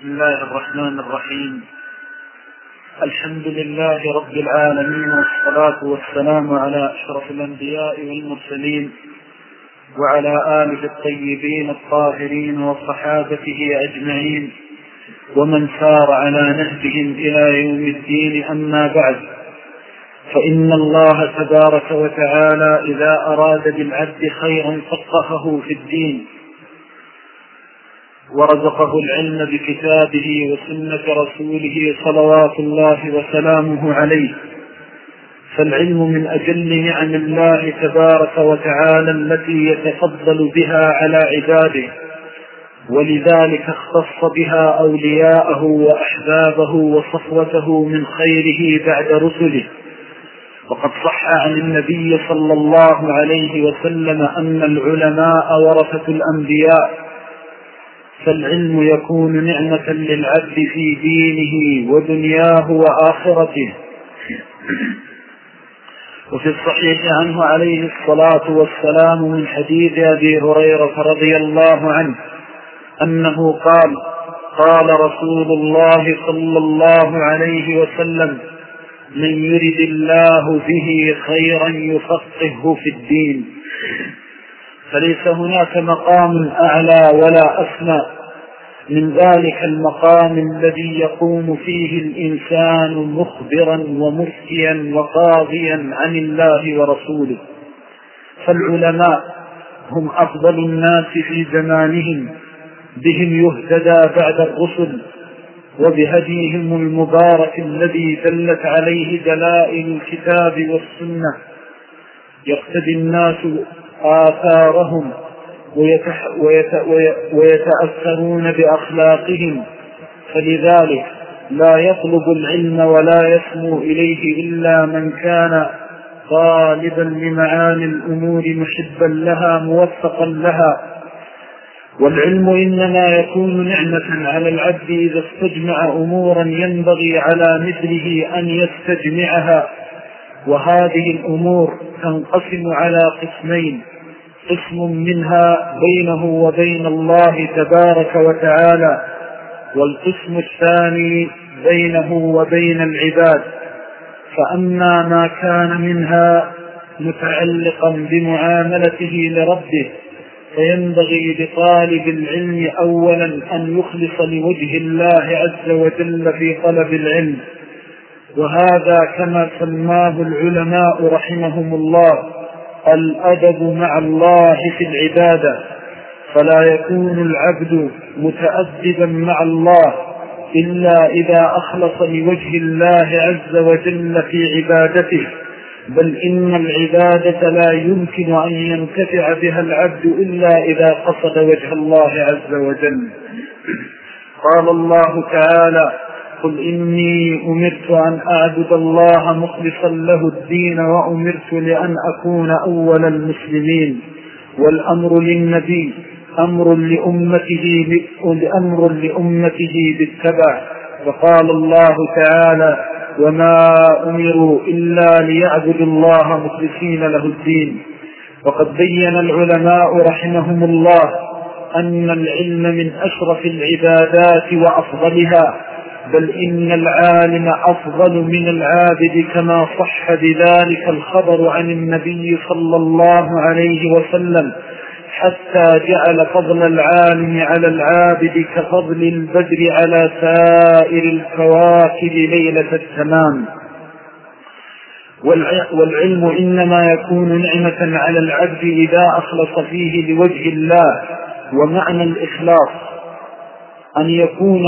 بسم الله الرحمن الرحيم. الحمد لله رب العالمين، والصلاة والسلام على أشرف الأنبياء والمرسلين وعلى آله الطيبين الطاهرين وصحابته أجمعين ومن سار على نهجهم إلى يوم الدين. أما بعد، فإن الله تبارك وتعالى إذا أراد بالعبد خيرا فقهه في الدين ورزقه العلم بكتابه وسنة رسوله صلوات الله وسلامه عليه. فالعلم من أجل نعم الله تبارك وتعالى التي يتفضل بها على عباده، ولذلك اختص بها أولياءه وأحبابه وصفوته من خيره بعد رسله. وقد صح عن النبي صلى الله عليه وسلم أن العلماء ورثة الأنبياء، فالعلم يكون نعمة للعبد في دينه ودنياه وآخرته. وفي الصحيح عنه عليه الصلاة والسلام من حديث أبي هريرة رضي الله عنه أنه قال: قال رسول الله صلى الله عليه وسلم: من يرد الله به خيرا يفقهه في الدين. فليس هناك مقام أعلى ولا أسمى من ذلك المقام الذي يقوم فيه الإنسان مخبرا ومفتيا وقاضيا عن الله ورسوله. فالعلماء هم أفضل الناس في زمانهم، بهم يهتدى بعد الرسل، وبهديهم المبارك الذي دلت عليه دلائل الكتاب والسنة يقتدي الناس آثارهم ويتأثرون بأخلاقهم. فلذلك لا يطلب العلم ولا يسمو إليه إلا من كان طالبا لمعاني الأمور محبا لها موفقا لها. والعلم إنما يكون نعمة على العبد إذا استجمع أمورا ينبغي على مثله أن يستجمعها. وهذه الأمور تنقسم على قسمين: قسم منها بينه وبين الله تبارك وتعالى، والقسم الثاني بينه وبين العباد. فأما ما كان منها متعلقا بمعاملته لربه، فينبغي لطالب العلم أولا أن يخلص لوجه الله عز وجل في طلب العلم، وهذا كما سماه العلماء رحمهم الله الأدب مع الله في العبادة. فلا يكون العبد متأدبا مع الله إلا إذا أخلص لوجه الله عز وجل في عبادته، بل إن العبادة لا يمكن أن ينتفع بها العبد إلا إذا قصد وجه الله عز وجل. قال الله تعالى: قل إني أمرت أن أعبد الله مخلصا له الدين وأمرت لأن أكون أول المسلمين. والأمر للنبي أمر لأمته بالتبع. فقال الله تعالى: وما أمروا إلا ليعبدوا الله مخلصين له الدين. وقد بين العلماء رحمهم الله أن العلم من أشرف العبادات وأفضلها، بل إن العالم أفضل من العابد، كما صح بذلك الخبر عن النبي صلى الله عليه وسلم، حتى جعل فضل العالم على العابد كفضل البدر على سائر الكواكب ليلة التمام. والعلم إنما يكون نعمة على العبد إذا أخلص فيه لوجه الله. ومعنى الإخلاص أن يكون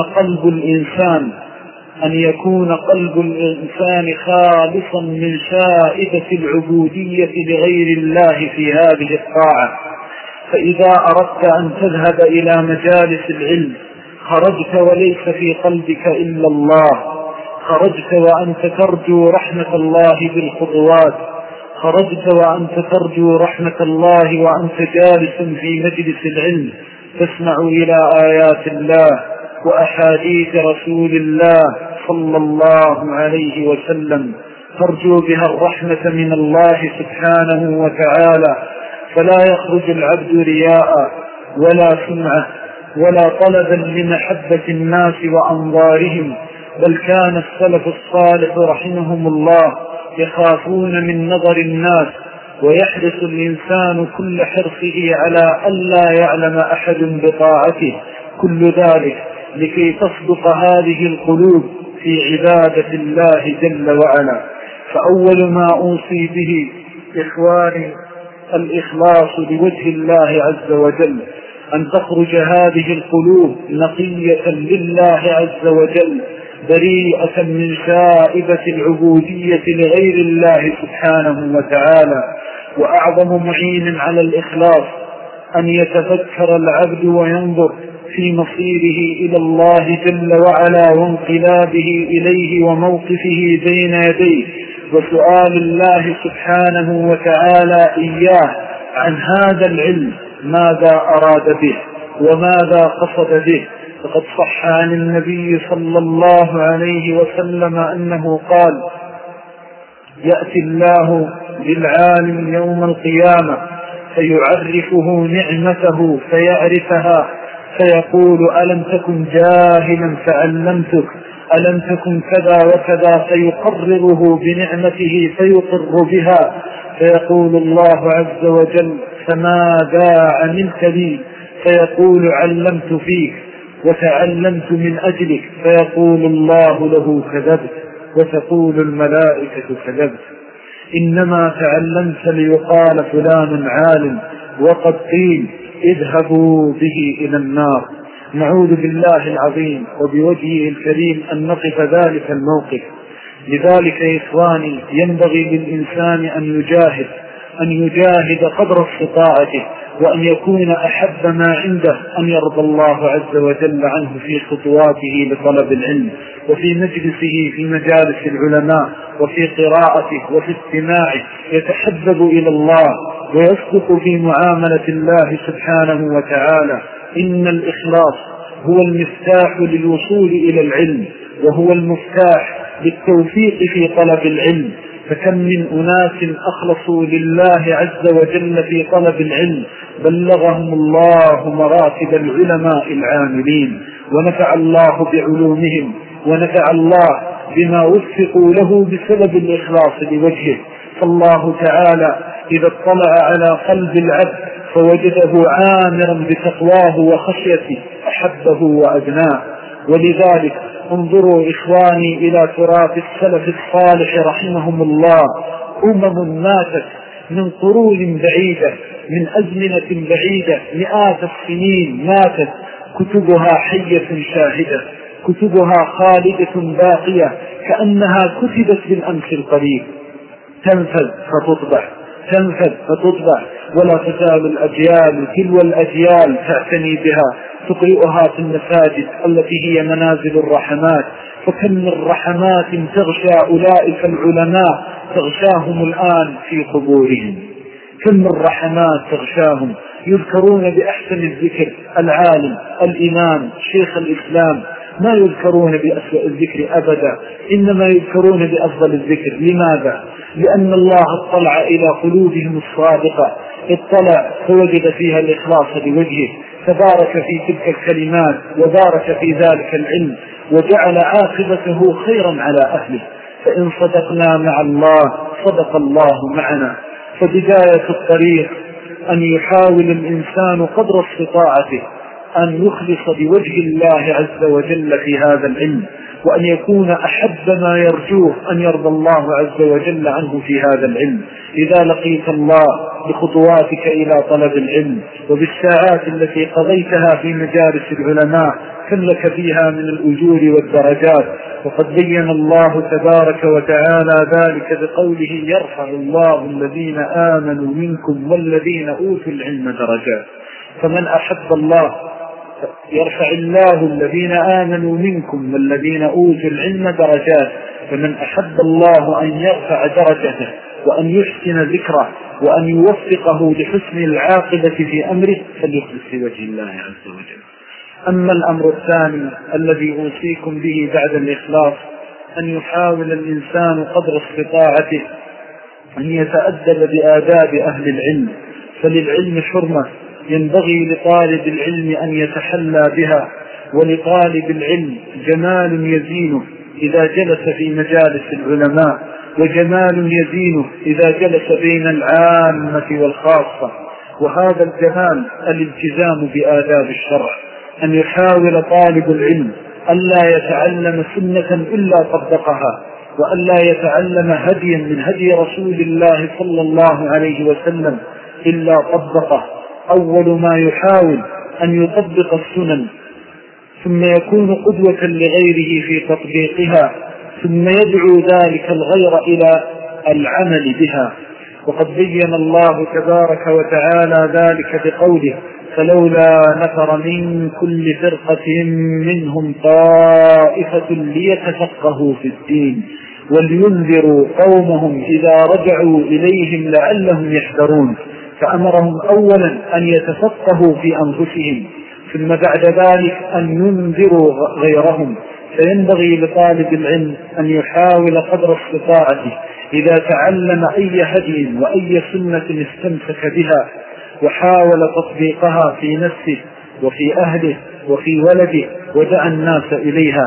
قلب الإنسان خالصا من شائبة العبودية لغير الله في هذه الطاعة. فإذا أردت أن تذهب إلى مجالس العلم خرجت وليس في قلبك إلا الله، خرجت وأنت ترجو رحمة الله بالخطوات، خرجت وأنت ترجو رحمة الله وأنت جالس في مجلس العلم تسمع إلى آيات الله وأحاديث رسول الله صلى الله عليه وسلم، ترجو بها الرحمة من الله سبحانه وتعالى. فلا يخرج العبد رياء ولا سمعة ولا طلبا لمحبة الناس وأنظارهم، بل كان السلف الصالح رحمهم الله يخافون من نظر الناس، ويحرص الإنسان كل حرصه على ألا يعلم أحد بطاعته، كل ذلك لكي تصدق هذه القلوب في عبادة الله جل وعلا. فأول ما أوصي به إخواني الإخلاص لوجه الله عز وجل، أن تخرج هذه القلوب نقية لله عز وجل، بريئة من شائبة العبودية لغير الله سبحانه وتعالى. وأعظم معين على الإخلاص أن يتفكر العبد وينظر في مصيره إلى الله جل وعلا، وانقلابه إليه، وموقفه بين يديه، وسؤال الله سبحانه وتعالى إياه عن هذا العلم، ماذا أراد به وماذا قصد به. فقد صح عن النبي صلى الله عليه وسلم أنه قال: يأتي الله للعالم يوم القيامة فيعرفه نعمته فيعرفها، فيقول: ألم تكن جاهلا فعلمتك، ألم تكن كذا وكذا، فيقرره بنعمته فيقر بها، فيقول الله عز وجل: فماذا عملت لي؟ فيقول: علمت فيك وتعلمت من أجلك، فيقول الله له: كذبت، وتقول الملائكة: كذبت، إنما تعلمت ليقال فلان عالم، وقد قيل اذهبوا به إلى النار. نعوذ بالله العظيم وبوجهه الكريم أن نقف ذلك الموقف. لذلك يا إخواني ينبغي للإنسان أن يجاهد قدر استطاعته، وأن يكون أحب ما عنده أن يرضى الله عز وجل عنه في خطواته لطلب العلم، وفي مجلسه في مجالس العلماء، وفي قراءته وفي استماعه، يتحبب إلى الله ويصدق في معاملة الله سبحانه وتعالى. إن الإخلاص هو المفتاح للوصول إلى العلم، وهو المفتاح للتوفيق في طلب العلم. فكم من أناس أخلصوا لله عز وجل في طلب العلم بلغهم الله مراتب العلماء العاملين، ونفع الله بعلومهم، ونفع الله بما وفقوا له بسبب الإخلاص لوجهه. فالله تعالى إذا اطلع على قلب العبد فوجده عامرا بتقواه وخشيته أحبه وأدناه. ولذلك انظروا إخواني إلى تراث السلف الصالح رحمهم الله، ماتت من قرون بعيدة، من أزمنة بعيدة، مئات السنين ماتت، كتبها حية شاهدة، كتبها خالدة باقية، كأنها كتبت بالأمس القريب، تنفذ فتطبع، تنفذ فتطبع، ولا تزال الأجيال تلو الأجيال تعتني بها، تقرئها في المساجد التي هي منازل الرحمات. فكم من رحمات تغشى أولئك العلماء تغشاهم الآن في قبورهم، كم من رحمات تغشاهم، يذكرون بأحسن الذكر، العالم، الإمام، شيخ الإسلام، ما يذكرون بأسوأ الذكر أبدا، إنما يذكرون بأفضل الذكر. لماذا؟ لأن الله اطلع إلى قلوبهم الصادقة، اطلع فوجد فيها الإخلاص لوجهه، فبارك في تلك الكلمات، وبارك في ذلك العلم، وجعل عاقبته خيرا على أهله. فإن صدقنا مع الله صدق الله معنا. فبداية الطريق أن يحاول الإنسان قدر استطاعته أن يخلص بوجه الله عز وجل في هذا العلم، وأن يكون أحب ما يرجوه أن يرضى الله عز وجل عنه في هذا العلم. إذا لقيت الله بخطواتك إلى طلب العلم وبالساعات التي قضيتها في مجالس العلماء كم لك فيها من الأجور والدرجات. وقد بين الله تبارك وتعالى ذلك بقوله: يرفع الله الذين آمنوا منكم والذين أوتوا العلم درجات. فمن أحب الله يرفع الله الذين آمنوا منكم والذين أوتوا العلم درجات. فمن أحب الله أن يرفع درجته وأن يحسن ذكره وأن يوفقه لحسن العاقبة في أمره فليخلص في وجه الله عز وجل. أما الأمر الثاني الذي أوصيكم به بعد الإخلاص أن يحاول الإنسان قدر استطاعته أن يتأدب بآداب أهل العلم، فللعلم حرمة ينبغي لطالب العلم أن يتحلى بها. ولطالب العلم جمال يزينه إذا جلس في مجالس العلماء، وجمال يزينه إذا جلس بين العامة والخاصة. وهذا الجمال الالتزام بآداب الشرع، أن يحاول طالب العلم ألا يتعلم سنة إلا طبقها، وألا يتعلم هديا من هدي رسول الله صلى الله عليه وسلم إلا طبقه. أول ما يحاول أن يطبق السنن، ثم يكون قدوة لغيره في تطبيقها، ثم يدعو ذلك الغير إلى العمل بها. وقد بين الله تبارك وتعالى ذلك بقوله: فلولا نفر من كل فرقة منهم طائفة ليتفقهوا في الدين ولينذروا قومهم إذا رجعوا إليهم لعلهم يحذرون. فأمرهم أولا أن يتفقهوا في أنفسهم، ثم بعد ذلك أن ينذروا غيرهم. فينبغي لطالب العلم أن يحاول قدر استطاعته إذا تعلم أي هدي وأي سنة استمسك بها وحاول تطبيقها في نفسه وفي أهله وفي ولده ودعا الناس إليها،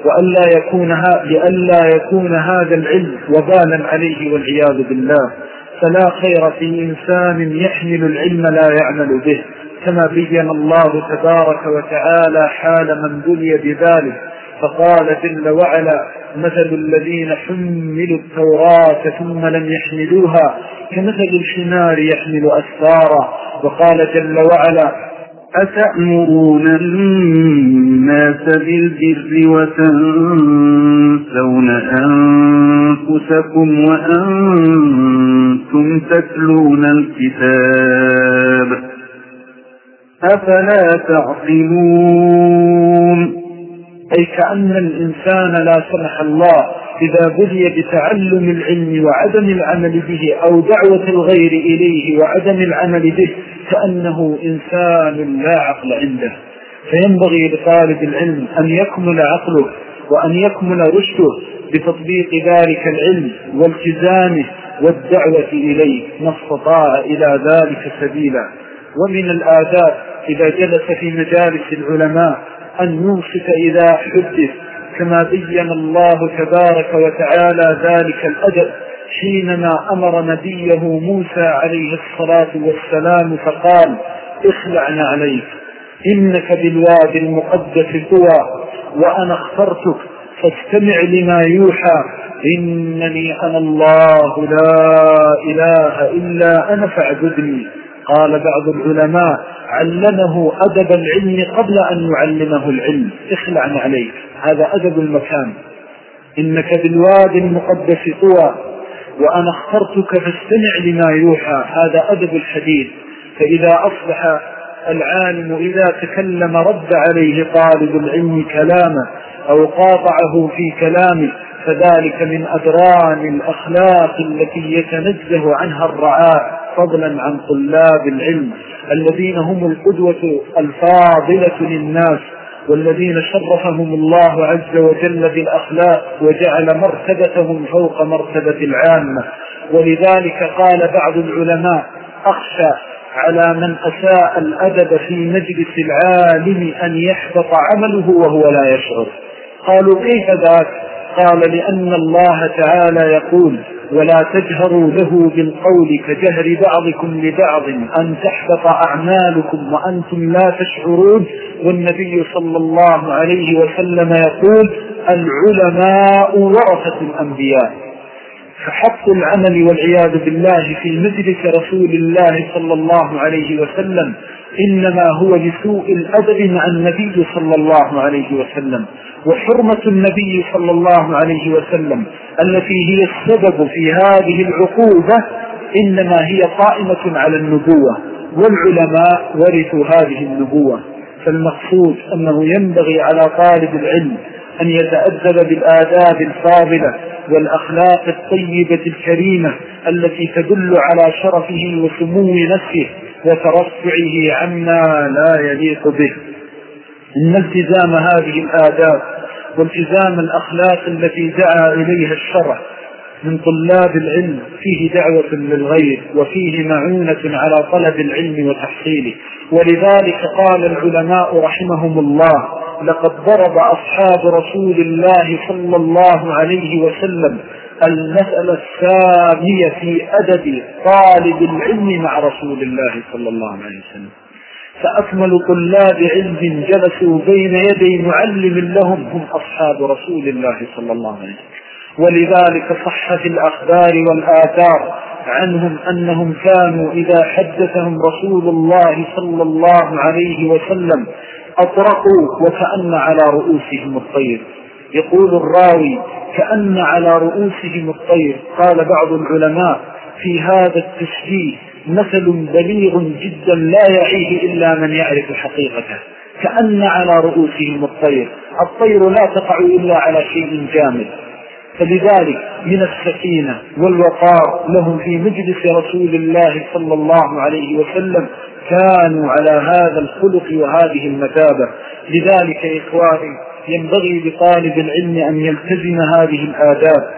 لئلا يكون هذا العلم وبالا عليه والعياذ بالله. فلا خير في إنسان يحمل العلم لا يعمل به، كما بين الله تبارك وتعالى حال من بلي بذلك، فقال جل وعلا: مثل الذين حملوا التوراة ثم لم يحملوها كمثل الحمار يحمل أسفارا. وقال جل وعلا: أتأمرون الناس بالبر وتنسون أنفسكم وأنتم تتلون الكتاب أفلا تعقلون. أي كأن الإنسان لا سمح الله إذا بلي بتعلم العلم وعدم العمل به، أو دعوة الغير إليه وعدم العمل به، كأنه إنسان لا عقل عنده. فينبغي لطالب العلم أن يكمل عقله وأن يكمل رشده بتطبيق ذلك العلم والتزامه والدعوة إليه ما استطاع إلى ذلك سبيلا. ومن الآداب إذا جلس في مجالس العلماء أن ينصت إذا حدث، كما بين الله تبارك وتعالى ذلك الأدب حينما أمر نبيه موسى عليه الصلاة والسلام فقال: اخلعنا عليك إنك بالوادي المقدس طوى وأنا اخترتك فاستمع لما يوحى إنني أنا الله لا إله إلا أنا فاعبدني. قال بعض العلماء: علمه أدب العلم قبل أن يعلمه العلم. اخلعنا عليك، هذا أدب المكان. إنك بالوادي المقدس طوى وأنا اخترتك فاستمع لما يوحى، هذا أدب الحديث. فإذا أصبح العالم إذا تكلم رد عليه طالب العلم كلامه أو قاطعه في كلامه، فذلك من أدران الأخلاق التي يتنزه عنها الرعاة، فضلا عن طلاب العلم الذين هم القدوة الفاضلة للناس، والذين شرفهم الله عز وجل بالأخلاق وجعل مرتبتهم فوق مرتبة العامة. ولذلك قال بعض العلماء: أخشى على من أساء الأدب في مجلس العالم أن يحبط عمله وهو لا يشعر. قالوا: كيف ذاك؟ قال: لأن الله تعالى يقول: ولا تجهروا له بالقول كجهر بعضكم لبعض أن تحبط أعمالكم وأنتم لا تشعرون. والنبي صلى الله عليه وسلم يقول: العلماء ورثة الأنبياء. فحق العمل والعياذ بالله في مجلس رسول الله صلى الله عليه وسلم إنما هو لسوء الأدب مع النبي صلى الله عليه وسلم. وحرمة النبي صلى الله عليه وسلم التي هي السبب في هذه العقوبة إنما هي قائمة على النبوة، والعلماء ورثوا هذه النبوة. فالمقصود أنه ينبغي على طالب العلم أن يتأدب بالآداب الفاضلة والأخلاق الطيبة الكريمة التي تدل على شرفه وسمو نفسه وترفعه عما لا يليق به. إن التزام هذه الآداب والتزام الأخلاق التي دعا إليها الشرع من طلاب العلم فيه دعوة للغير وفيه معونة على طلب العلم وتحصيله. ولذلك قال العلماء رحمهم الله: لقد ضرب أصحاب رسول الله صلى الله عليه وسلم المسألة السامية في أدب طالب العلم مع رسول الله صلى الله عليه وسلم. فأكمل طلاب علم جلسوا بين يدي معلم لهم هم أصحاب رسول الله صلى الله عليه وسلم. ولذلك صح في الأخبار والآثار عنهم أنهم كانوا إذا حدثهم رسول الله صلى الله عليه وسلم أطرقوا وكأن على رؤوسهم الطير. يقول الراوي: كأن على رؤوسهم الطير. قال بعض العلماء: في هذا التشبيه مثل بليغ جدا لا يعيه إلا من يعرف حقيقته. كأن على رؤوسهم الطير، الطير لا تقع إلا على شيء جامد. فلذلك من السكينة والوقار لهم في مجلس رسول الله صلى الله عليه وسلم، كانوا على هذا الخلق وهذه المثابة. لذلك يا إخواني ينبغي لطالب العلم أن يلتزم هذه الآداب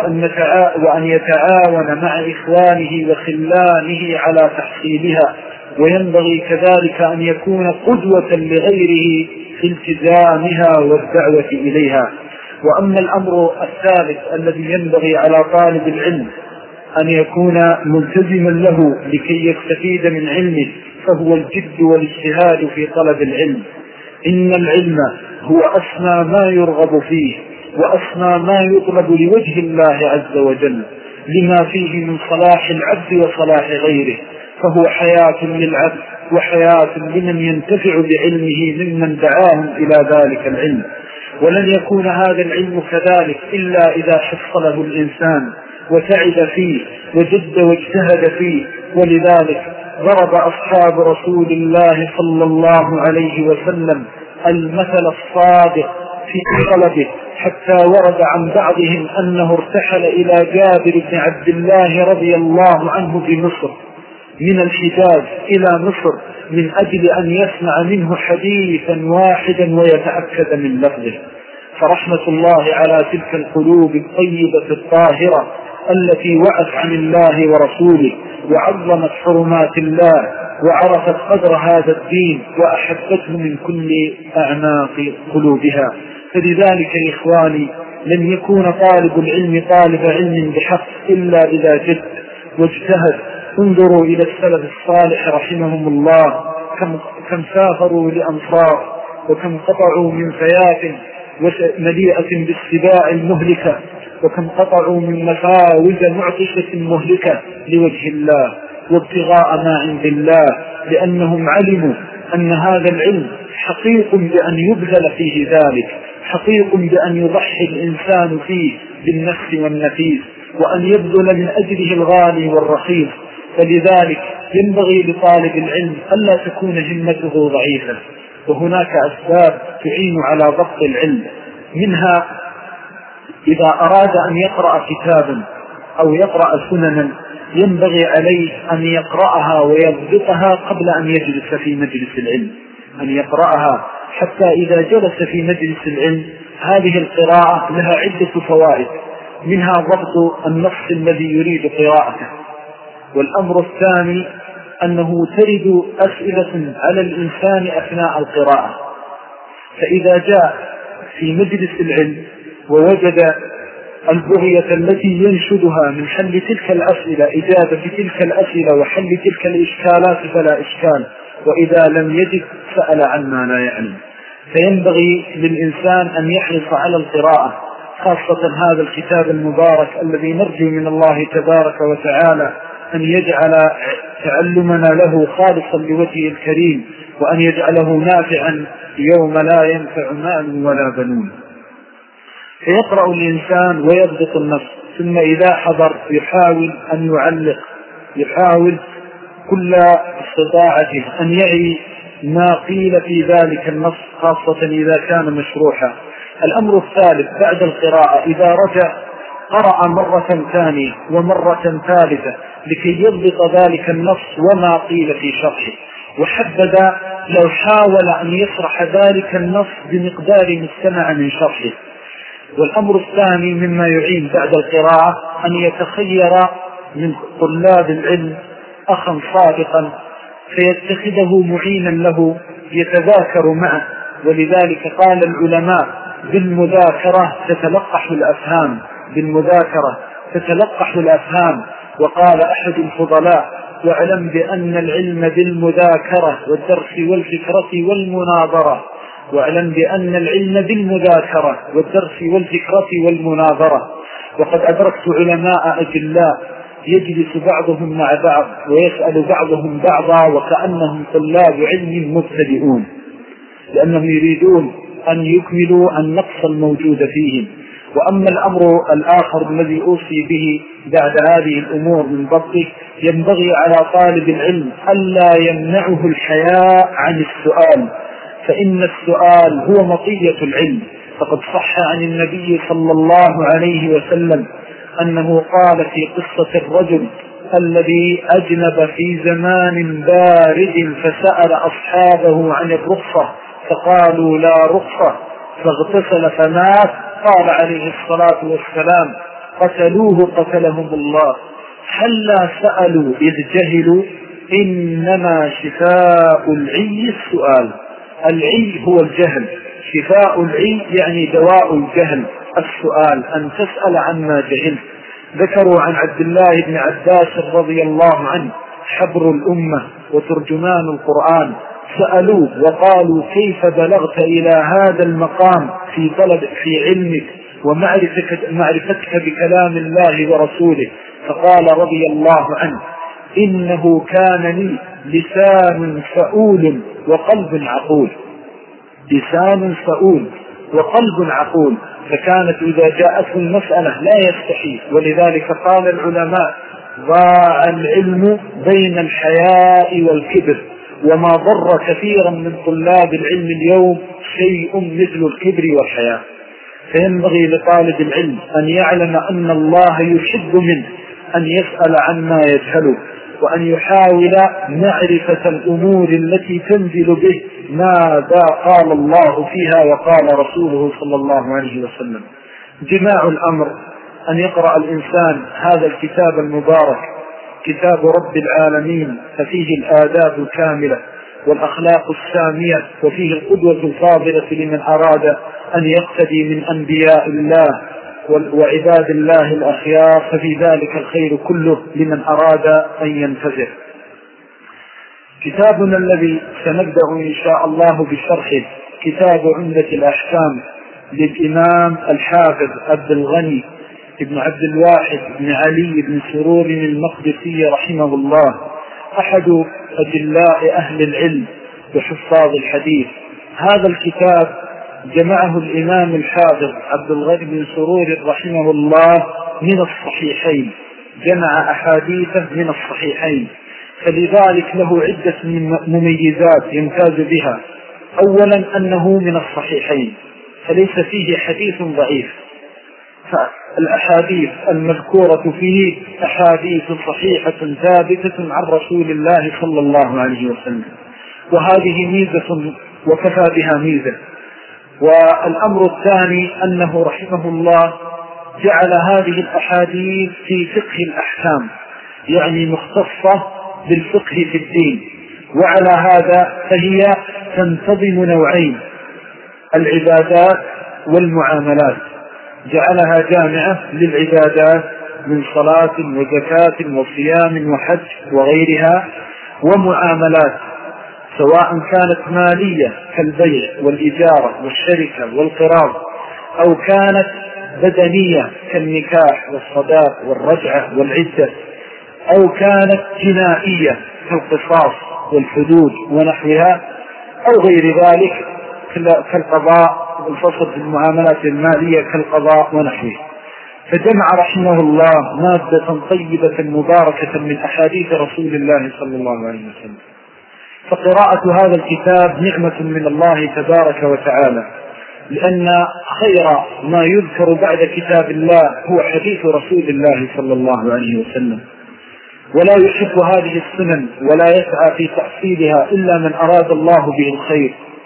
وأن يتعاون مع إخوانه وخلانه على تحصيلها، وينبغي كذلك أن يكون قدوة لغيره في التزامها والدعوة إليها. وأما الأمر الثالث الذي ينبغي على طالب العلم أن يكون ملتزما له لكي يستفيد من علمه فهو الجد والاجتهاد في طلب العلم. إن العلم هو أسمى ما يرغب فيه وأسمى ما يطلب لوجه الله عز وجل، لما فيه من صلاح العبد وصلاح غيره، فهو حياة للعبد وحياة لمن ينتفع بعلمه ممن دعاهم إلى ذلك العلم. ولن يكون هذا العلم كذلك إلا إذا حصله الإنسان وسعد فيه وجد واجتهد فيه. ولذلك ضرب أصحاب رسول الله صلى الله عليه وسلم المثل الصادق في طلبه، حتى ورد عن بعضهم أنه ارتحل إلى جابر بن عبد الله رضي الله عنه بمصر من الحجاز إلى مصر من أجل أن يسمع منه حديثا واحدا ويتأكد من لفظه. فرحمة الله على تلك القلوب الطيبة الطاهرة التي وعت عن الله ورسوله وعظمت حرمات الله وعرفت قدر هذا الدين وأحبته من كل أعماق قلوبها. فلذلك يا إخواني لن يكون طالب العلم طالب علم بحق إلا إذا جد واجتهد. انظروا إلى السلف الصالح رحمهم الله كم سافروا لأمصار وكم قطعوا من فيات مليئة بالسباع المهلكة وكم قطعوا من مفاوز معطشة مهلكة لوجه الله وابتغاء ما عند الله، لأنهم علموا أن هذا العلم حقيق بأن يبذل فيه ذلك، حقيق بأن يضحي الإنسان فيه بالنفس والنفيس وأن يبذل من أجله الغالي والرخيص. فلذلك ينبغي لطالب العلم ألا تكون همته ضعيفة، وهناك أسباب تعين على ضبط العلم. منها إذا أراد أن يقرأ كتابا أو يقرأ سننا ينبغي عليه أن يقرأها ويضبطها قبل أن يجلس في مجلس العلم، أن يقرأها حتى إذا جلس في مجلس العلم هذه القراءة لها عدة فوائد، منها ضبط النص الذي يريد قراءته. والأمر الثاني أنه ترد أسئلة على الإنسان أثناء القراءة، فإذا جاء في مجلس العلم ووجد البغية التي ينشدها من حل تلك الأسئلة إجابة تلك الأسئلة وحل تلك الإشكالات فلا إشكال، وإذا لم يجد سأل عما لا يعلم. فينبغي للإنسان أن يحرص على القراءة، خاصة هذا الكتاب المبارك الذي نرجو من الله تبارك وتعالى أن يجعل تعلمنا له خالصا لوجهه الكريم، وأن يجعله نافعا يوم لا ينفع مال ولا بنون. فيقرأ الإنسان ويضبط النص، ثم إذا حضر يحاول أن يعلق، يحاول كل استطاعته أن يعي ما قيل في ذلك النص، خاصة إذا كان مشروحا. الأمر الثالث بعد القراءة إذا رجع قرأ مرة ثانية ومرة ثالثة لكي يضبط ذلك النص وما قيل في شرحه. وحبذا لو حاول أن يشرح ذلك النص بمقدار مستمع من شرحه، والأمر الثاني مما يعين بعد القراءة أن يتخير من طلاب العلم أخا صادقا فيتخذه معينا له يتذاكر معه. ولذلك قال العلماء بالمذاكرة تتلقح الأفهام، بالمذاكرة تتلقح الأفهام. وقال أحد الفضلاء: واعلم بأن العلم بالمذاكرة والدرس والفكرة والمناظرة. واعلم بأن العلم بالمذاكرة والدرس والفكرة والمناظرة. وقد أدركت علماء أجلاء يجلس بعضهم مع بعض ويسأل بعضهم بعضا وكأنهم طلاب علم مبتدئون، لأنهم يريدون أن يكملوا النقص الموجود فيهم. وأما الأمر الآخر الذي أوصي به بعد هذه الأمور من ضبطه، ينبغي على طالب العلم ألا يمنعه الحياء عن السؤال، فإن السؤال هو مطية العلم. فقد صح عن النبي صلى الله عليه وسلم أنه قال في قصة الرجل الذي أجنب في زمان بارد فسأل أصحابه عن الرخصة فقالوا لا رخصة فاغتسل فمات، قال عليه الصلاة والسلام: قتلوه قتلهم الله. هلا سألوا إذ جهلوا، إنما شفاء العي السؤال. العي هو الجهل، شفاء العي يعني دواء الجهل السؤال، أن تسأل عما جهلت. ذكروا عن عبد الله بن عباس رضي الله عنه حبر الأمة وترجمان القرآن، سألوه وقالوا: كيف بلغت إلى هذا المقام في علمك ومعرفتك بكلام الله ورسوله؟ فقال رضي الله عنه: إنه كان لي لسان سؤول وقلب عقول. لسان سؤول وقلب عقول، فكانت إذا جاءته المسألة لا يستحي. ولذلك قال العلماء: ضاع العلم بين الحياء والكبر. وما ضر كثيرا من طلاب العلم اليوم شيء مثل الكبر والحياء. فينبغي لطالب العلم أن يعلم أن الله يحب منه أن يسأل عما يجهله، وأن يحاول معرفة الأمور التي تنزل به ماذا قال الله فيها وقال رسوله صلى الله عليه وسلم. جماع الأمر أن يقرأ الإنسان هذا الكتاب المبارك، كتاب رب العالمين، ففيه الآداب الكاملة والأخلاق السامية، وفيه القدوة الفاضلة لمن أراد أن يقتدي من أنبياء الله وعباد الله الأخيار، ففي ذلك الخير كله لمن أراد أن ينتزع. كتابنا الذي سنبدأ إن شاء الله بشرحه كتاب عمدة الأحكام للإمام الحافظ عبد الغني ابن عبد الواحد بن علي بن سرور المقدسي رحمه الله، أحد أجلاء أهل العلم وحفاظ الحديث. هذا الكتاب جمعه الإمام الحافظ عبد الغني بن سرور رحمه الله من الصحيحين، جمع أحاديثه من الصحيحين، فلذلك له عدة مميزات يمتاز بها. أولا أنه من الصحيحين فليس فيه حديث ضعيف، فالأحاديث المذكورة فيه أحاديث صحيحة ثابتة عن رسول الله صلى الله عليه وسلم، وهذه ميزة وكفى بها ميزة. والأمر الثاني أنه رحمه الله جعل هذه الأحاديث في فقه الأحكام، يعني مختصة بالفقه في الدين، وعلى هذا فهي تنتظم نوعين: العبادات والمعاملات. جعلها جامعة للعبادات من صلاة وزكاة وصيام وحج وغيرها، ومعاملات سواء كانت مالية كالبيع والإجارة والشركة والقراض، أو كانت بدنية كالنكاح والصداق والرجعة والعدة، أو كانت جنائية كالقصاص والحدود ونحوها، أو غير ذلك كالقضاء والفصل في المعاملات المالية كالقضاء ونحوه. فجمع رحمه الله مادة طيبة مباركة من أحاديث رسول الله صلى الله عليه وسلم. فقراءة هذا الكتاب نعمة من الله تبارك وتعالى، لأن خير ما يذكر بعد كتاب الله هو حديث رسول الله صلى الله عليه وسلم، ولا يحب هذه السنن ولا يسعى في تحصيلها إلا من أراد الله به الخير.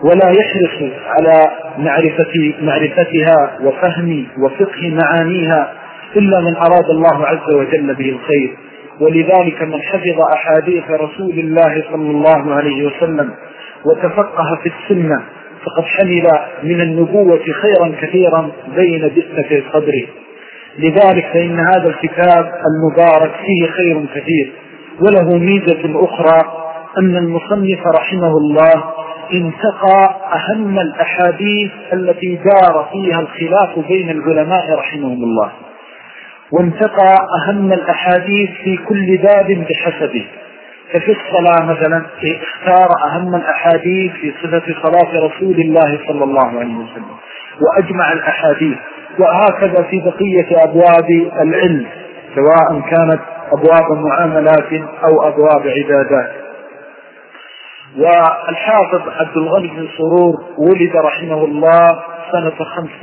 ولا يحرص على معرفتها وفهم وفقه معانيها إلا من أراد الله عز وجل به الخير. ولذلك من حفظ أحاديث رسول الله صلى الله عليه وسلم وتفقه في السنة فقد حمل من النبوة خيرا كثيرا بين دقة صدره. لذلك فإن هذا الكتاب المبارك فيه خير كثير. وله ميزة أخرى أن المصنف رحمه الله انتقى أهم الأحاديث التي دار فيها الخلاف بين العلماء رحمهم الله، وانتقى أهم الأحاديث في كل باب بحسبه. ففي الصلاة مثلا اختار أهم الأحاديث في صفة صلاة رسول الله صلى الله عليه وسلم وأجمع الأحاديث، وهكذا في بقية أبواب العلم سواء كانت أبواب معاملات أو أبواب عبادات. والحافظ عبد الغني بن سرور ولد رحمه الله سنة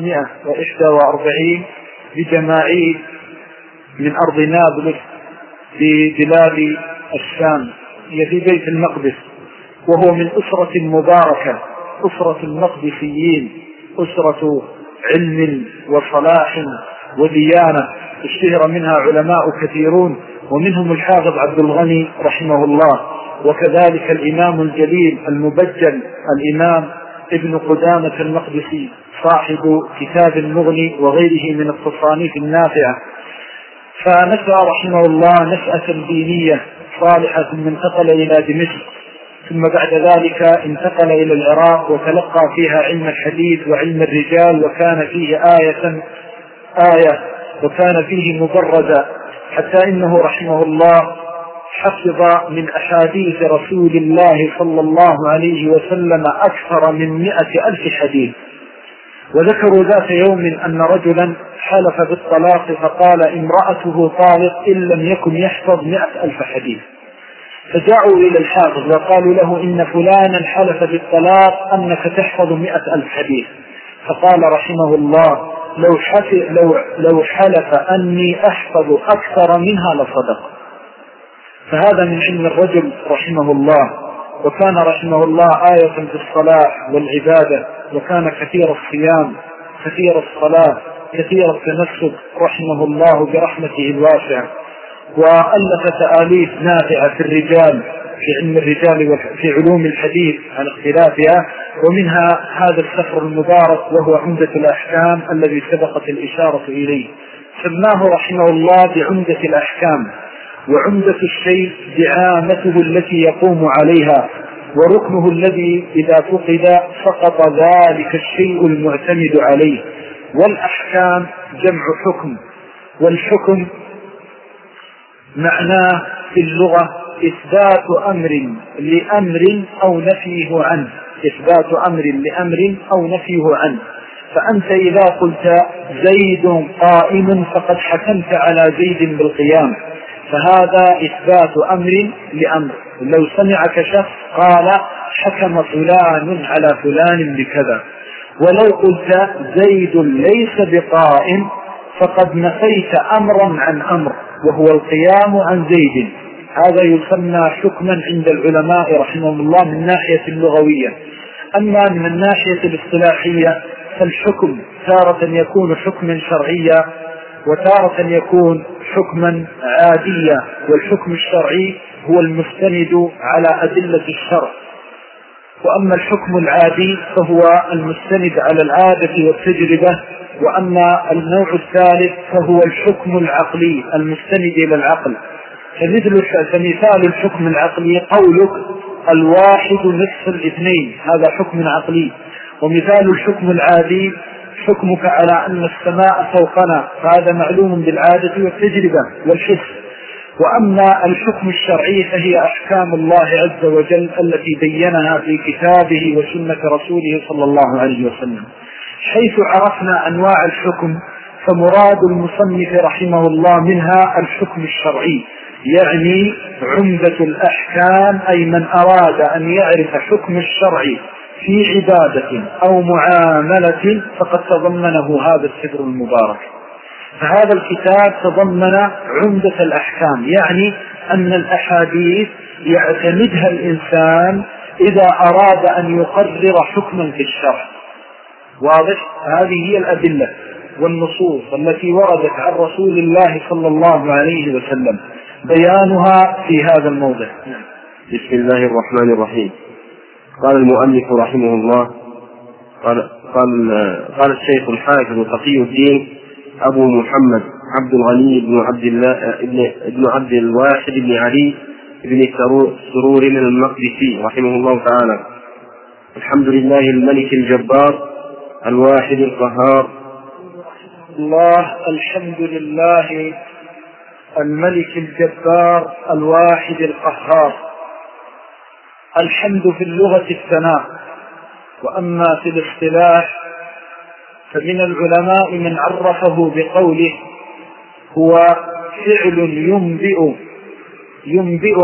541 بجماعيل من أرض نابلس في بلاد الشام في بيت المقدس، وهو من أسرة مباركة، أسرة المقدسيين، أسرة علم وصلاح وديانة اشتهر منها علماء كثيرون، ومنهم الحافظ عبد الغني رحمه الله، وكذلك الإمام الجليل المبجل الإمام ابن قدامة المقدسي صاحب كتاب المغني وغيره من التصانيف النافعة. فنشأ رحمه الله نشأة دينية صالحة ثم انتقل إلى دمشق، ثم بعد ذلك انتقل إلى العراق وتلقى فيها علم الحديث وعلم الرجال، وكان فيه آية وكان فيه مبرزا، حتى إنه رحمه الله حفظ من أحاديث رسول الله صلى الله عليه وسلم أكثر من 100,000 حديث. وذكروا ذات يوم أن رجلا حلف بالطلاق فقال امرأته طالق إن لم يكن يحفظ 100,000 حديث، فجاءوا إلى الحافظ وقالوا له إن فلانا حلف بالطلاق أنك تحفظ 100,000 حديث، فقال رحمه الله لو حلف أني أحفظ أكثر منها لصدق. فهذا من علم الرجل رحمه الله. وكان رحمه الله آية في الصلاة والعبادة، وكان كثير الصيام كثير الصلاة كثير التنسك رحمه الله برحمته الواسعة. وألف تآليف نافعة في الرجال، في علم الرجال وفي علوم الحديث عن اختلافها، ومنها هذا السفر المبارك وهو عمدة الأحكام الذي سبقت الإشارة إليه. سماه رحمه الله بعمدة الأحكام، وعمدة الشيء دعامته التي يقوم عليها، وركنه الذي إذا فقد سقط ذلك الشيء المعتمد عليه. والأحكام جمع حكم، والحكم معناه في اللغة إثبات أمر لأمر أو نفيه عنه، إثبات أمر لأمر أو نفيه عنه. فأنت إذا قلت زيد قائم فقد حكمت على زيد بالقيام، فهذا إثبات أمر لأمر. لو سمعك شخص قال حكم فلان على فلان بكذا، ولو قلت زيد ليس بقائم فقد نفيت أمرا عن أمر وهو القيام عن زيد. هذا يسمى حكما عند العلماء رحمهم الله من ناحية اللغوية. أما من الناحية الاصطلاحية فالحكم تارة يكون حكما شرعيا وتارة يكون حكما عاديا، والحكم الشرعي هو المستند على أدلة الشرع، وأما الحكم العادي فهو المستند على العادة والتجربة. وأما النوع الثالث فهو الحكم العقلي المستند إلى العقل. فمثال الحكم العقلي قولك الواحد نصف الاثنين، هذا حكم عقلي. ومثال الحكم العادي حكمك على أن السماء فوقنا، فهذا معلوم بالعادة والتجربة والحس. وأما الحكم الشرعي فهي أحكام الله عز وجل التي بينها في كتابه وسنة رسوله صلى الله عليه وسلم. حيث عرفنا أنواع الحكم فمراد المصنف رحمه الله منها الحكم الشرعي، يعني عمدة الأحكام، أي من أراد أن يعرف حكم الشرعي في عبادة أو معاملة فقد تضمنه هذا السفر المبارك. فهذا الكتاب تضمن عمدة الأحكام، يعني أن الأحاديث يعتمدها الإنسان إذا أراد أن يقرر حكما في الشرع. واضح؟ هذه هي الأدلة والنصوص التي وردت عن رسول الله صلى الله عليه وسلم، بيانها في هذا الموضع. بسم الله الرحمن الرحيم. قال المؤلف رحمه الله قال الشيخ الحافظ تقي الدين أبو محمد عبد الغني بن عبد الواحد بن علي بن سرور المقدسي رحمه الله تعالى: الحمد لله الملك الجبار الواحد القهار. الحمد لله الملك الجبار الواحد القهار. الحمد في اللغة الثناء، وأما في الاصطلاح فمن العلماء من عرفه بقوله هو فعل ينبئ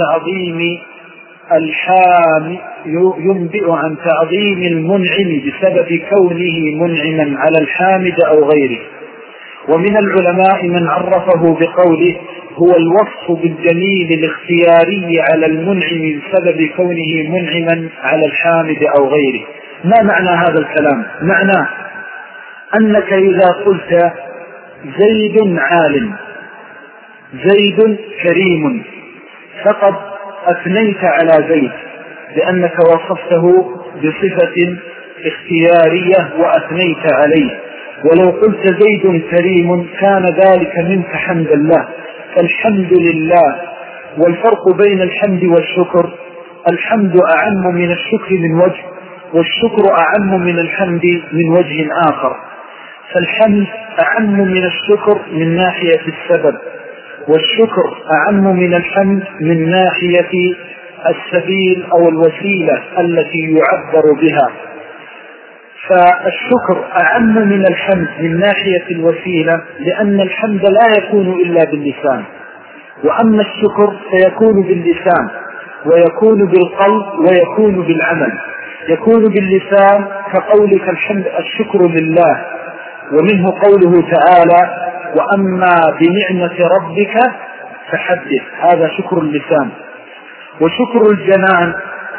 عن تعظيم المنعم بسبب كونه منعما على الحامد أو غيره. ومن العلماء من عرفه بقوله هو الوصف بالجميل الاختياري على المنعم بسبب كونه منعما على الحامد أو غيره. ما معنى هذا الكلام؟ معناه أنك إذا قلت زيد عالم، زيد كريم، فقد أثنيت على زيد لأنك وصفته بصفة اختيارية وأثنيت عليه. ولو قلت زيد كريم كان ذلك منك حمد الله. فالحمد لله. والفرق بين الحمد والشكر: الحمد أعم من الشكر من وجه، والشكر أعم من الحمد من وجه آخر. فالحمد أعم من الشكر من ناحية السبب، والشكر أعم من الحمد من ناحية السبيل أو الوسيلة التي يعبر بها. فالشكر أعم من الحمد من ناحية الوسيلة، لأن الحمد لا يكون إلا باللسان، وأما الشكر فيكون باللسان ويكون بالقلب ويكون بالعمل. يكون باللسان كقولك الشكر لله، ومنه قوله تعالى: وأما بنعمة ربك فحدث. هذا شكر اللسان. وشكر الجنان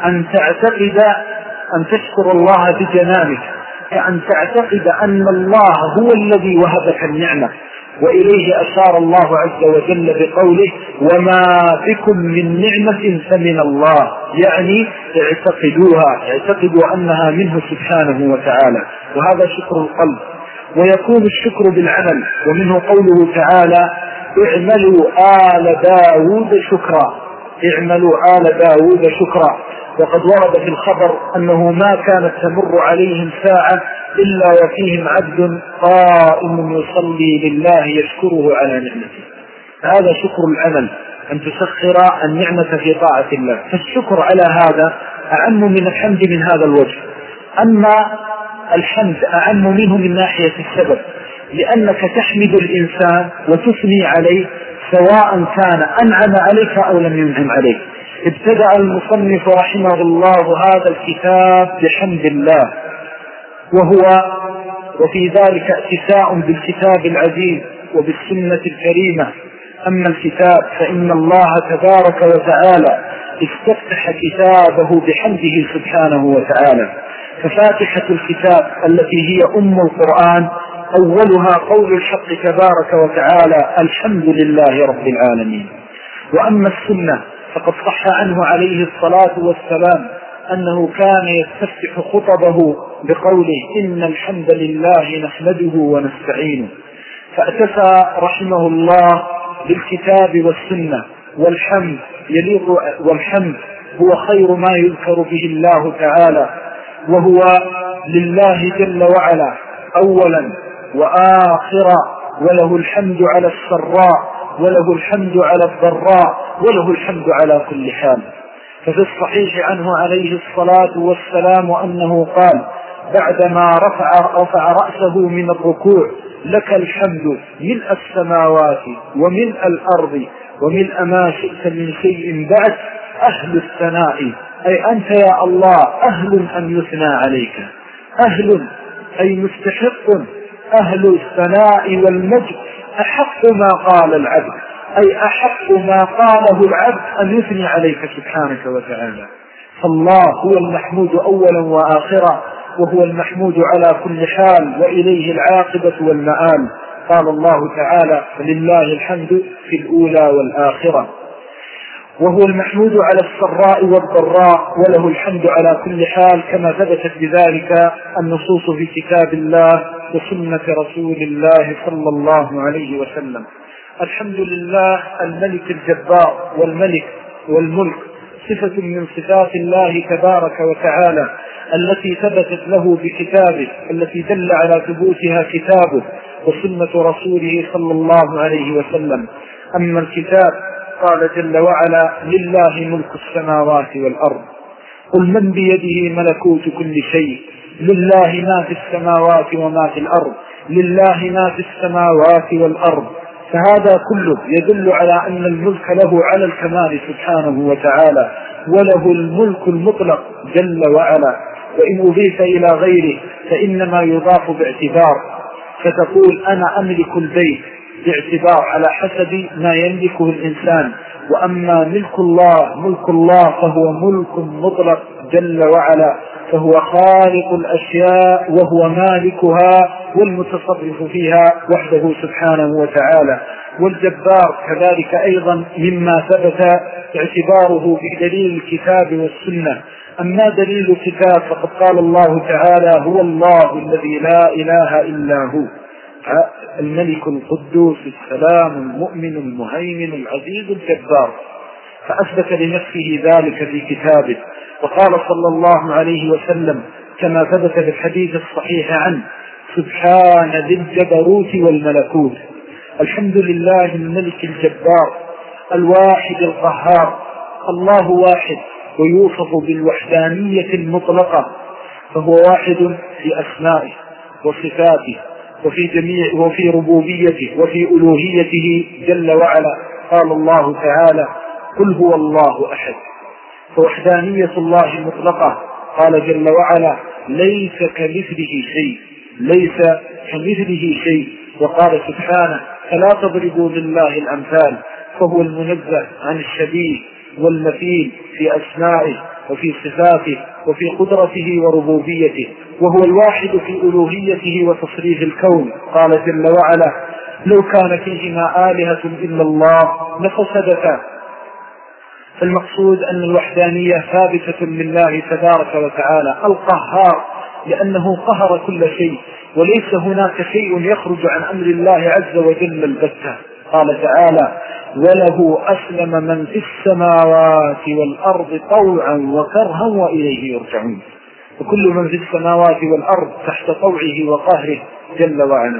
أن تشكر الله بجنانك، أن تعتقد أن الله هو الذي وهبك النعمة. وإليه أشار الله عز وجل بقوله: وما بكم من نعمة فمن الله، يعني اعتقدوا أنها منه سبحانه وتعالى. وهذا شكر القلب. ويكون الشكر بالعمل، ومنه قوله تعالى: اعملوا آل داود شكرا. وقد ورد في الخبر أنه ما كانت تمر عليهم ساعة إلا وفيهم عبد قائم يصلي لله يشكره على نعمته. هذا شكر العمل، أن تسخر النعمة في طاعة الله. فالشكر على هذا أعم من الحمد من هذا الوجه. أما الحمد أعم منه من ناحية السبب، لأنك تحمد الإنسان وتثني عليه سواء كان أنعم عليك أو لم ينعم عليك. ابتدأ المصنف رحمه الله هذا الكتاب بحمد الله، وفي ذلك اتساء بالكتاب العزيز وبالسنة الكريمة. أما الكتاب فإن الله تبارك وتعالى استفتح كتابه بحمده سبحانه وتعالى. ففاتحة الكتاب التي هي أم القرآن أولها قول الحق تبارك وتعالى: الحمد لله رب العالمين. وأما السنة فقد صح عنه عليه الصلاة والسلام أنه كان يستفتح خطبه بقوله: إن الحمد لله نحمده ونستعينه. فأتفى رحمه الله بالكتاب والسنة. والحمد هو خير ما يذكر به الله تعالى، وهو لله جل وعلا أولا وآخرا، وله الحمد على السراء وله الحمد على الضراء وله الحمد على كل حال. ففي الصحيح عنه عليه الصلاة والسلام أنه قال بعدما رفع رأسه من الركوع: لك الحمد ملء السماوات وملء الأرض وملء ما شئت من شيء بعد، أهل الثناء، أي أنت يا الله أهل أن يثنى عليك، أهل أي مستحق، أهل الثناء والمجد، أحق ما قال العبد، أي أحق ما قاله العبد أن يثني عليك سبحانك وتعالى. فالله هو المحمود أولا وآخرا، وهو المحمود على كل حال، وإليه العاقبة والمآل. قال الله تعالى: فلله الحمد في الأولى والآخرة. وهو المحمود على السراء والضراء، وله الحمد على كل حال، كما ثبتت بذلك النصوص في كتاب الله وسنة رسول الله صلى الله عليه وسلم. الحمد لله الملك الجبار، والملك والملك صفة من صفات الله تبارك وتعالى التي ثبتت له بكتابه، التي دل على ثبوتها كتابه وسنة رسوله صلى الله عليه وسلم. أما الكتاب قال جل وعلا: لله ملك السماوات والأرض، قل من بيده ملكوت كل شيء، لله ما في السماوات وما في الأرض، لله ما في السماوات والأرض. فهذا كله يدل على أن الملك له على الكمال سبحانه وتعالى، وله الملك المطلق جل وعلا. وإن أضيف إلى غيره فإنما يضاف باعتبار، فتقول: أنا أملك البيت، باعتبار على حسب ما يملكه الإنسان. وأما ملك الله فهو ملك مطلق جل وعلا، فهو خالق الأشياء وهو مالكها والمتصرف فيها وحده سبحانه وتعالى. والجبار كذلك أيضا مما ثبت اعتباره في دليل الكتاب والسنة. أما دليل الكتاب فقد قال الله تعالى: هو الله الذي لا إله إلا هو، الملك القدوس السلام المؤمن المهيمن العزيز الجبار، فأثبت لنفسه ذلك في كتابه. وقال صلى الله عليه وسلم كما ثبت في الحديث الصحيح عنه: سبحان ذي الجبروت والملكوت. الحمد لله الملك الجبار الواحد القهار. الله واحد ويوصف بالوحدانية المطلقة، فهو واحد في أسمائه وصفاته وفي ربوبيته وفي ألوهيته جل وعلا. قال الله تعالى: قل هو الله أحد. فوحدانية الله المطلقة. قال جل وعلا: ليس كمثله شيء، ليس كمثله شيء. وقال سبحانه: فلا تضربوا لله الأمثال، فهو المنزه عن الشبيه والمثيل في أسمائه وفي صفاته وفي قدرته وربوبيته، وهو الواحد في ألوهيته وتصريف الكون. قال جل وعلا: لو كان فيهما آلهة إلا الله لفسدتا. فالمقصود أن الوحدانية ثابتة لله تبارك وتعالى القهار، لأنه قهر كل شيء، وليس هناك شيء يخرج عن أمر الله عز وجل البتة. قال تعالى: وله أسلم من في السماوات والأرض طوعا وكرها وإليه يرجعون. وكل من في السماوات والأرض تحت طوعه وقهره جل وعلا.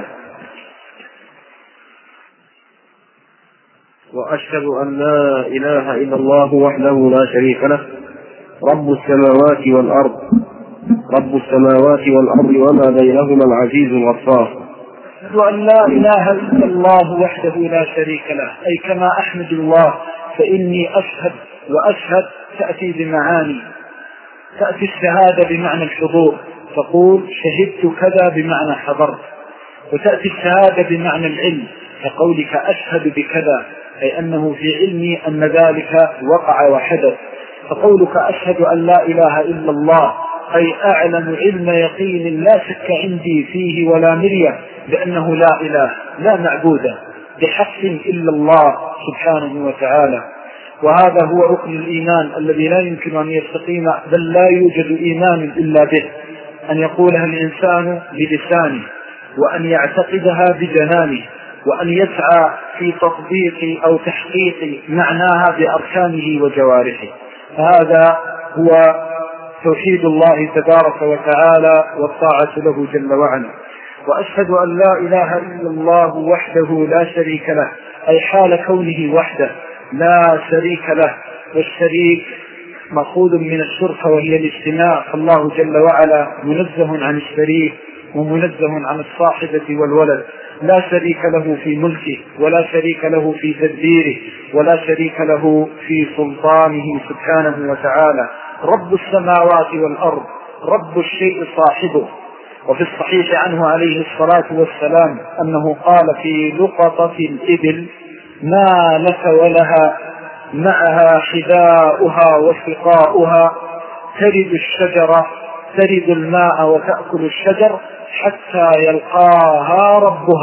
وأشهد أن لا إله إلا الله وحده لا شريك له، رب السماوات والأرض، رب السماوات والأرض وما بينهما العزيز الغفار. أشهد أن لا إله إلا الله وحده لا شريك له، أي كما أحمد الله فإني أشهد، وأشهد تأتي بمعاني، تأتي الشهادة بمعنى الحضور، تقول شهدت كذا بمعنى حضرت، وتأتي الشهادة بمعنى العلم كقولك أشهد بكذا، أي أنه في علمي أن ذلك وقع وحدث. فقولك أشهد أن لا إله إلا الله أي أعلم علم يقين لا شك عندي فيه ولا مرية بأنه لا إله لا معبود بحق إلا الله سبحانه وتعالى. وهذا هو ركن الإيمان الذي لا يمكن أن يستقيم، بل لا يوجد إيمان إلا به، أن يقولها الإنسان بلسانه، وأن يعتقدها بجنانه، وأن يسعى في تطبيق أو تحقيق معناها بأركانه وجوارحه. هذا هو توحيد الله تبارك وتعالى والطاعة له جل وعلا. وأشهد أن لا إله إلا الله وحده لا شريك له، أي حال كونه وحده لا شريك له، والشريك مأخوذ من الشرك وهي الاجتماع، فالله جل وعلا منزه عن الشريك ومنزه عن الصاحبة والولد، لا شريك له في ملكه ولا شريك له في تدبيره ولا شريك له في سلطانه سبحانه وتعالى. رب السماوات والأرض، رب الشيء صاحبه. وفي الصحيح عنه عليه الصلاة والسلام أنه قال في لقطة الإبل: ما لك ولها، معها حذاؤها وسقاؤها، ترد الشجرة، ترد الماء وتأكل الشجر حتى يلقاها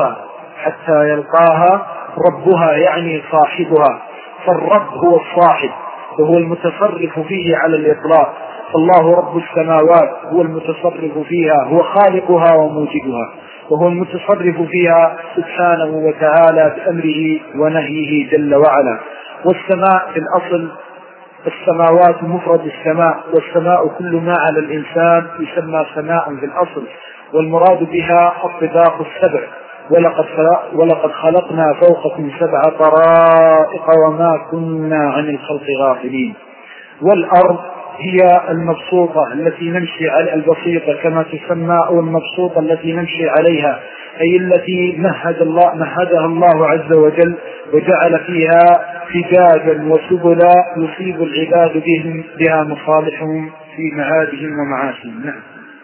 ربها يعني صاحبها. فالرب هو الصاحب وهو المتصرف فيه على الإطلاق. الله رب السماوات هو المتصرف فيها، هو خالقها وموجدها، وهو المتصرف فيها سبحانه وتعالى بأمره ونهيه جل وعلا. والسماء في الأصل، السماوات مفرد السماء، والسماء كل ما على الإنسان يسمى سماء في الأصل، والمراد بها الطباق السبع. ولقد خلقنا فوقكم 7 طرائق وما كنا عن الخلق غافلين. والأرض هي المبسوطة التي نمشي على البسيطة كما تسمى، أو المبسوطة التي نمشي عليها، أي التي مهدها الله عز وجل وجعل فيها فجاجا وسبلا يصيب العباد بها مصالحهم في معادهم ومعاشهم.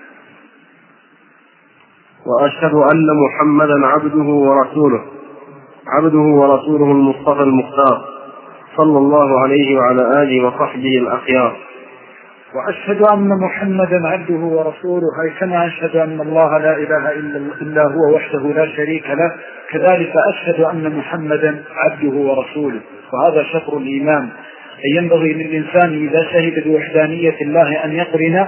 وأشهد أن محمدا عبده ورسوله المصطفى المختار صلى الله عليه وعلى آله وصحبه الأخيار. وأشهد أن محمدا عبده ورسوله، أي كما أشهد أن الله لا إله إلا هو وحده لا شريك له، كذلك أشهد أن محمدا عبده ورسوله. وهذا شطر الإيمان، أي ينبغي للإنسان إذا شهد بوحدانية الله أن يقرن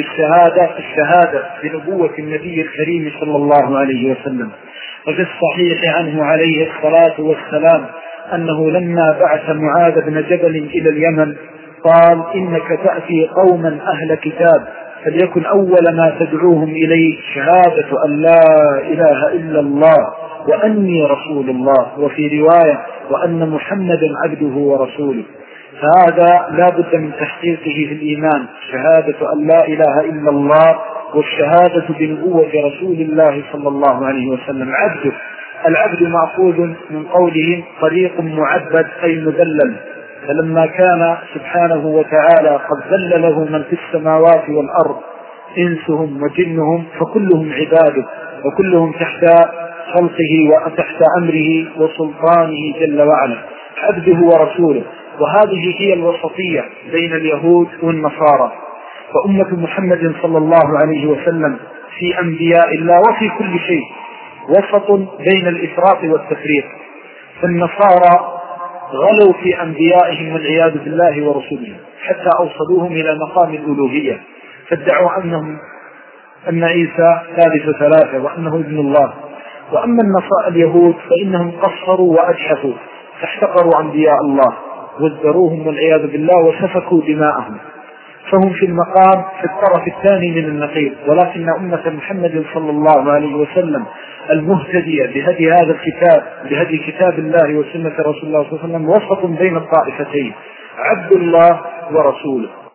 الشهادة بنبوة النبي الكريم صلى الله عليه وسلم. وفي الصحيح عنه عليه الصلاة والسلام أنه لما بعث معاذ بن جبل إلى اليمن قال: إنك تأتي قوما أهل كتاب، فليكن أول ما تدعوهم إليه شهادة أن لا إله إلا الله وأني رسول الله، وفي رواية وأن محمدا عبده ورسوله. فهذا لا بد من تحقيقه في الإيمان، شهادة أن لا إله إلا الله والشهادة بنبوة رسول الله صلى الله عليه وسلم. العبد مأخوذ من قوله طريق معبد أي مذلل، فلما كان سبحانه وتعالى قد ذلله من في السماوات والأرض إنسهم وجنهم فكلهم عباده وكلهم تحت خلقه وتحت أمره وسلطانه جل وعلا، عبده ورسوله. وهذه هي الوسطية بين اليهود والنصارى. فأمة محمد صلى الله عليه وسلم في أنبياء الله وفي كل شيء وسط بين الإفراط والتفريط. فالنصارى غلوا في أنبيائهم والعياذ بالله ورسولهم حتى أوصلوهم إلى مقام الألوهية، فادعوا أن عيسى ثالث ثلاثة وأنه ابن الله. وأما اليهود فإنهم قصروا وأجحفوا، فاحتقروا أنبياء الله وازدروهم والعياذ بالله وسفكوا دماءهم، فهم في المقام في الطرف الثاني من النقيض. ولكن أمة محمد صلى الله عليه وسلم المهتدية بهدي كتاب الله وسنة رسول الله صلى الله عليه وسلم وسط بين الطائفتين، عبد الله ورسوله.